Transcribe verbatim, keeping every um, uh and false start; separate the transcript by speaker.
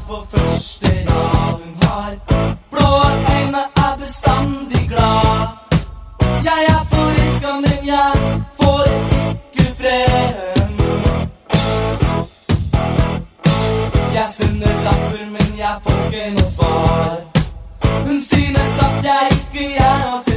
Speaker 1: på første rad. Hun har blå øyne, er bestandig glad. Jeg er forelsket, men jeg får ikke frem. Jeg sender lapper, men jeg får ikke noe svar. Hun synes at jeg ikke er noe